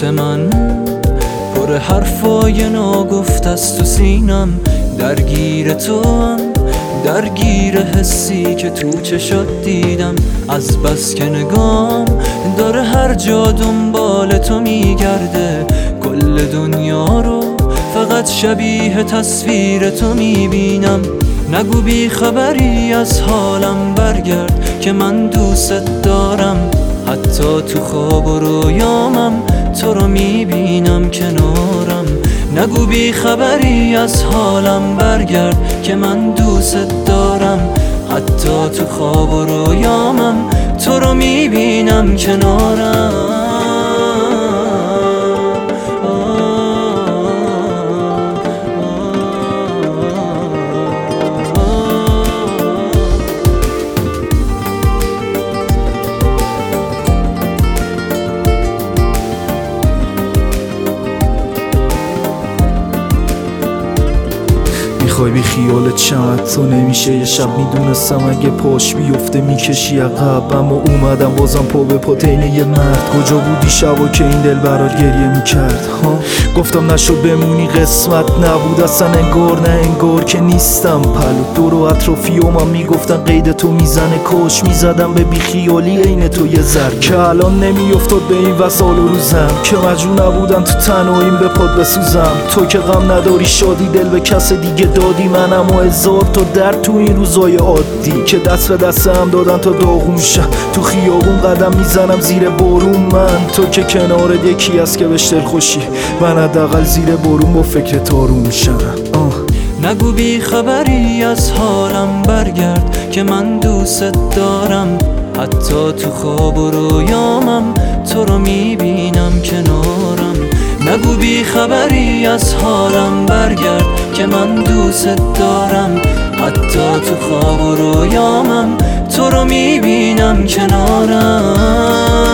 صوت من پر حرفای ناگفت است تو سینم، درگیر تو هم، درگیر حسی که تو چشات دیدم. از بس که نگام داره هر جا دنبال تو میگرده، کل دنیا رو فقط شبیه تصویر تو میبینم. نگو بی خبری از حالم، برگرد که من دوست دارم. حتی تو خواب و رویامم تو رو میبینم کنارم. نگو بی خبری از حالم، برگرد که من دوست دارم. حتی تو خواب و رویامم تو رو میبینم کنارم. میخوای بی خیالت شم، تو نمیشه یه شب میدونستم اگه پاش بیفته میکشی عقب. اما اومدم بازم پا به پا تینه یه مرد. کجا بودی شبا که این دل برات گریه میکرد؟ گفتم نشد بمونی، قسمت نبود اصلا، انگار نه انگار که نیستم. پلو دور و اطرافیومم میگفتن قید تو میزنه، کاش میزدم به بی خیالی عین تو یه ذره که الان نمیافتاد به این وسال و روزم، که مجبور نبودم تو تنهاییم به پاد بسوزم. تو که غم نداری شادی دل به کس دیگه دادی، منم و هزار تا درد تو این روزای عادی که دست به دست هم دادن تا داغون شم. تو خیابون قدم میزنم زیر بارون من، تو که کنارت یکی هست که بهش دل خوشی، من حداقل زیر بارون با فکر تارون شم. نگو بی خبری از حالم، برگرد که من دوست دارم. حتی تو خواب و رویامم تو رو میبینم کنارم. نگو بی خبری از حالم، برگرد که من دوست دارم. حتی تو خواب و رویامم تو رو میبینم کنارم.